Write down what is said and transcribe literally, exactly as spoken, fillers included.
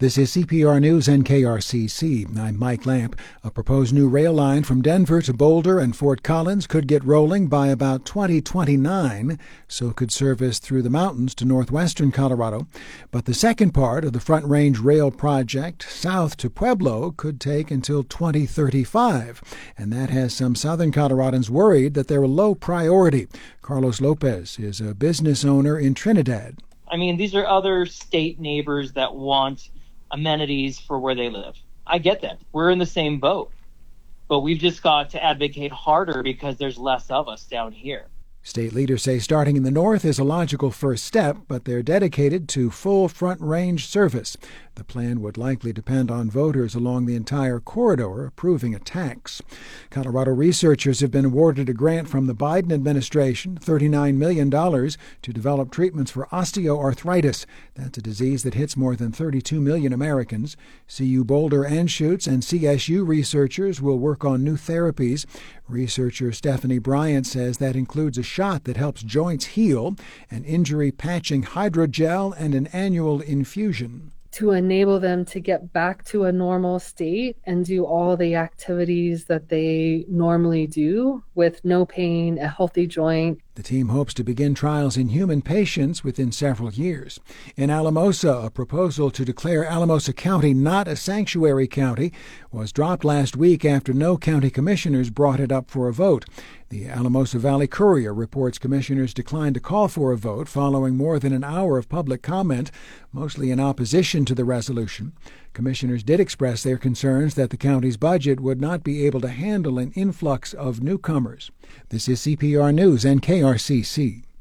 This is C P R News and K R C C. I'm Mike Lamp. A proposed new rail line from Denver to Boulder and Fort Collins could get rolling by about twenty twenty-nine, so it could service through the mountains to northwestern Colorado. But the second part of the Front Range Rail project, south to Pueblo, could take until twenty thirty-five, and that has some southern Coloradans worried that they're a low priority. Carlos Lopez is a business owner in Trinidad. I mean, these are other state neighbors that want amenities for where they live. I get that. We're in the same boat. But we've just got to advocate harder because there's less of us down here. State leaders say starting in the north is a logical first step, but they're dedicated to full Front Range service. The plan would likely depend on voters along the entire corridor approving a tax. Colorado researchers have been awarded a grant from the Biden administration, thirty-nine million dollars, to develop treatments for osteoarthritis. That's a disease that hits more than thirty-two million Americans. C U Boulder Anschutz and C S U researchers will work on new therapies. Researcher Stephanie Bryant says that includes a shot that helps joints heal, an injury patching hydrogel, and an annual infusion. To enable them to get back to a normal state and do all the activities that they normally do with no pain, a healthy joint. The team hopes to begin trials in human patients within several years. In Alamosa, a proposal to declare Alamosa County not a sanctuary county was dropped last week after no county commissioners brought it up for a vote. The Alamosa Valley Courier reports commissioners declined to call for a vote following more than an hour of public comment, mostly in opposition to the resolution. Commissioners did express their concerns that the county's budget would not be able to handle an influx of newcomers. This is C P R News and K R C C.